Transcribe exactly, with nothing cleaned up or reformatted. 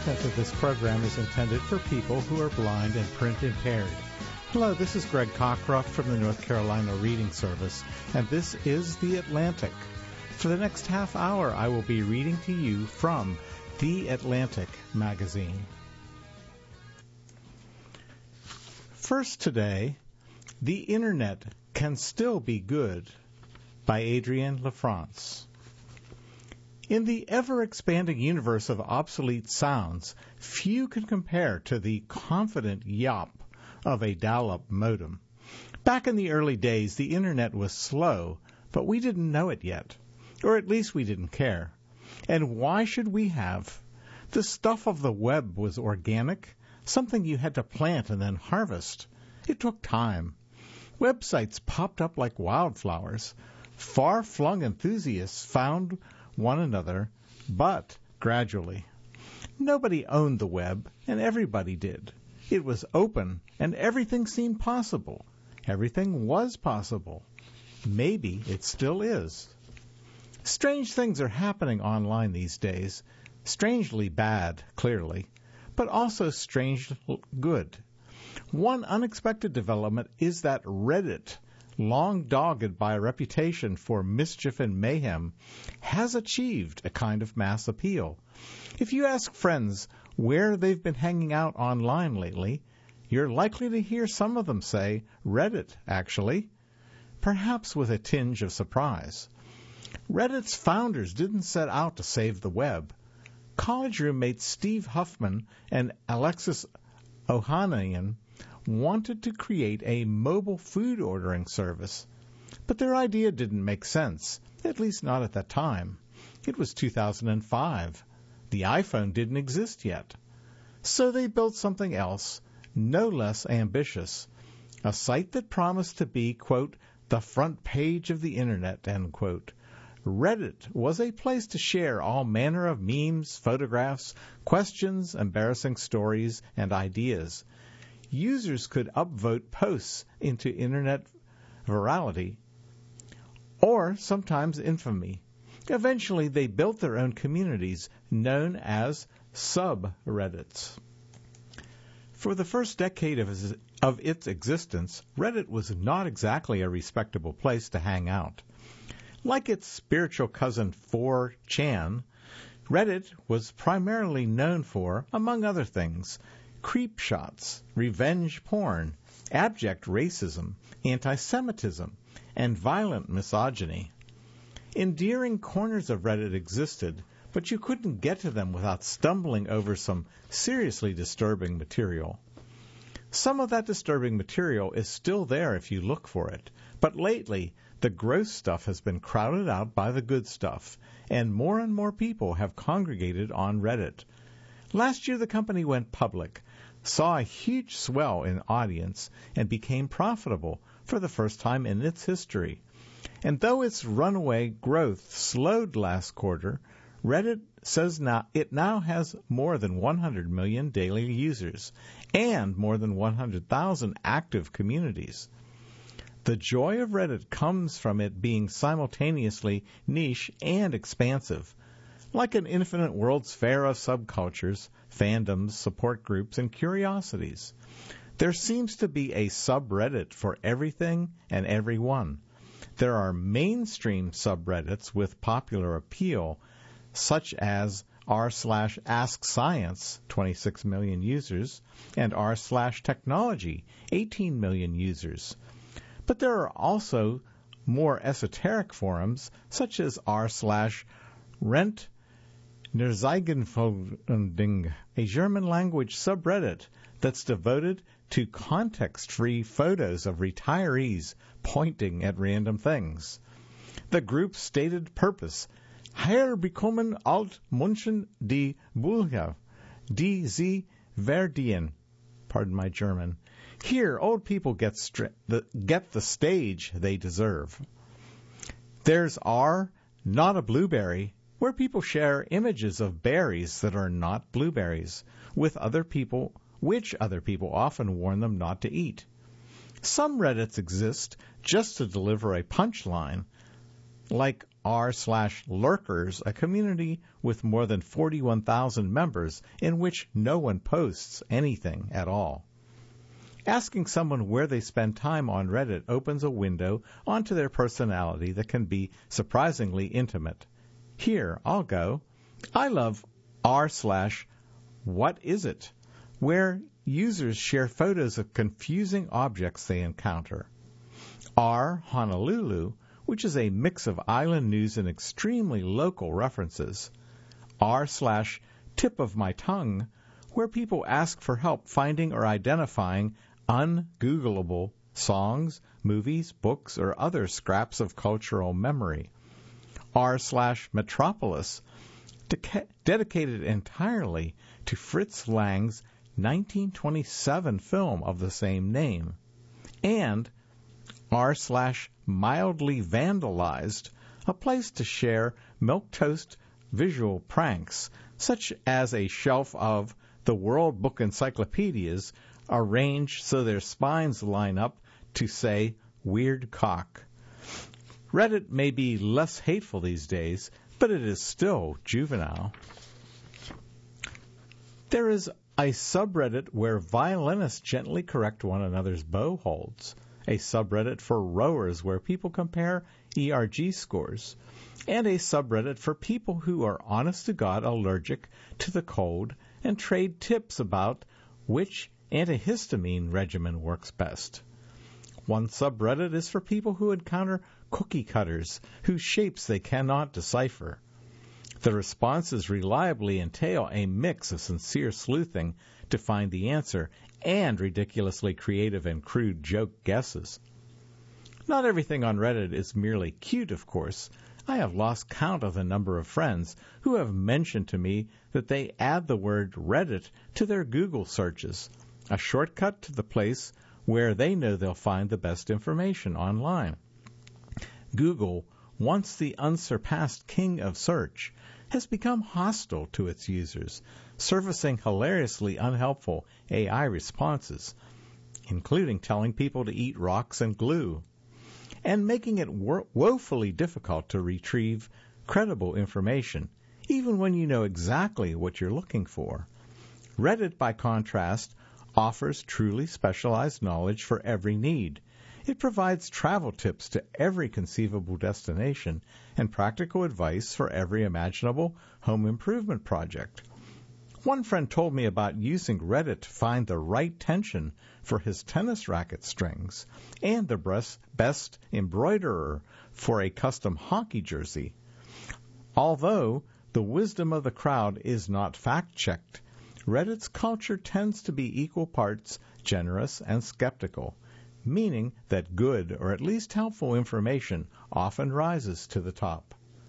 content of this program is intended for people who are blind and print impaired. Hello, this is Greg Cockcroft from the North Carolina Reading Service, and this is The Atlantic. For the next half hour, I will be reading to you from The Atlantic magazine. First today, The Internet Can Still Be Good by Adrienne LaFrance. In the ever-expanding universe of obsolete sounds, few can compare to the confident yawp of a dial-up modem. Back in the early days, the Internet was slow, but we didn't know it yet. Or at least we didn't care. And why should we have? The stuff of the web was organic, something you had to plant and then harvest. It took time. Websites popped up like wildflowers. Far-flung enthusiasts found one another, but gradually. Nobody owned the web, and everybody did. It was open, and everything seemed possible. Everything was possible. Maybe it still is. Strange things are happening online these days. Strangely bad, clearly, but also strangely good. One unexpected development is that Reddit, long dogged by a reputation for mischief and mayhem, has achieved a kind of mass appeal. If you ask friends where they've been hanging out online lately, you're likely to hear some of them say, Reddit, actually, perhaps with a tinge of surprise. Reddit's founders didn't set out to save the web. College roommates Steve Huffman and Alexis Ohanian wanted to create a mobile food ordering service, but their idea didn't make sense, at least not at that time. It was two thousand five. The iPhone didn't exist yet. So they built something else, no less ambitious, a site that promised to be, quote, the front page of the Internet, end quote. Reddit was a place to share all manner of memes, photographs, questions, embarrassing stories, and ideas. Users could upvote posts into Internet virality, or sometimes infamy. Eventually, they built their own communities, known as subreddits. For the first decade of, his, of its existence, Reddit was not exactly a respectable place to hang out. Like its spiritual cousin four chan, Reddit was primarily known for, among other things, creep shots, revenge porn, abject racism, anti-Semitism, and violent misogyny. Endearing corners of Reddit existed, but you couldn't get to them without stumbling over some seriously disturbing material. Some of that disturbing material is still there if you look for it, but lately the gross stuff has been crowded out by the good stuff, and more and more people have congregated on Reddit. Last year the company went public, saw a huge swell in audience, and became profitable for the first time in its history. And though its runaway growth slowed last quarter, Reddit says now it now has more than one hundred million daily users and more than one hundred thousand active communities. The joy of Reddit comes from it being simultaneously niche and expansive, like an infinite world's fair of subcultures, fandoms, support groups, and curiosities. There seems to be a subreddit for everything and everyone. There are mainstream subreddits with popular appeal, such as r slash ask science, twenty-six million users, and r slash technology, eighteen million users. But there are also more esoteric forums, such as r slash rent Nerzeigenfunding, a German-language subreddit that's devoted to context-free photos of retirees pointing at random things. The group's stated purpose, Hier bekommen alt Menschen die Bücher, die sie verdienen. Pardon my German. Here, old people get, stri- the, get the stage they deserve. There's R, not a blueberry, where people share images of berries that are not blueberries with other people, which other people often warn them not to eat. Some Reddits exist just to deliver a punchline, like r slash lurkers, a community with more than forty-one thousand members in which no one posts anything at all. Asking someone where they spend time on Reddit opens a window onto their personality that can be surprisingly intimate. Here, I'll go. I love r slash what is it, where users share photos of confusing objects they encounter. R Honolulu, which is a mix of island news and extremely local references. R slash tip of my tongue, where people ask for help finding or identifying ungoogleable songs, movies, books, or other scraps of cultural memory. R slash metropolis, de- dedicated entirely to Fritz Lang's nineteen twenty-seven film of the same name. And r slash mildly vandalized, a place to share milquetoast visual pranks, such as a shelf of the World Book Encyclopedias arranged so their spines line up to say weird cock. Reddit may be less hateful these days, but it is still juvenile. There is a subreddit where violinists gently correct one another's bow holds, a subreddit for rowers where people compare E R G scores, and a subreddit for people who are honest-to-God allergic to the cold and trade tips about which antihistamine regimen works best. One subreddit is for people who encounter cookie cutters whose shapes they cannot decipher. The responses reliably entail a mix of sincere sleuthing to find the answer and ridiculously creative and crude joke guesses. Not everything on Reddit is merely cute, of course. I have lost count of the number of friends who have mentioned to me that they add the word Reddit to their Google searches, a shortcut to the place where they know they'll find the best information online. Google, once the unsurpassed king of search, has become hostile to its users, servicing hilariously unhelpful A I responses, including telling people to eat rocks and glue, and making it wo- woefully difficult to retrieve credible information, even when you know exactly what you're looking for. Reddit, by contrast, offers truly specialized knowledge for every need. It provides travel tips to every conceivable destination and practical advice for every imaginable home improvement project. One friend told me about using Reddit to find the right tension for his tennis racket strings and the best embroiderer for a custom hockey jersey. Although the wisdom of the crowd is not fact-checked, Reddit's culture tends to be equal parts generous and skeptical, meaning that good or at least helpful information often rises to the top.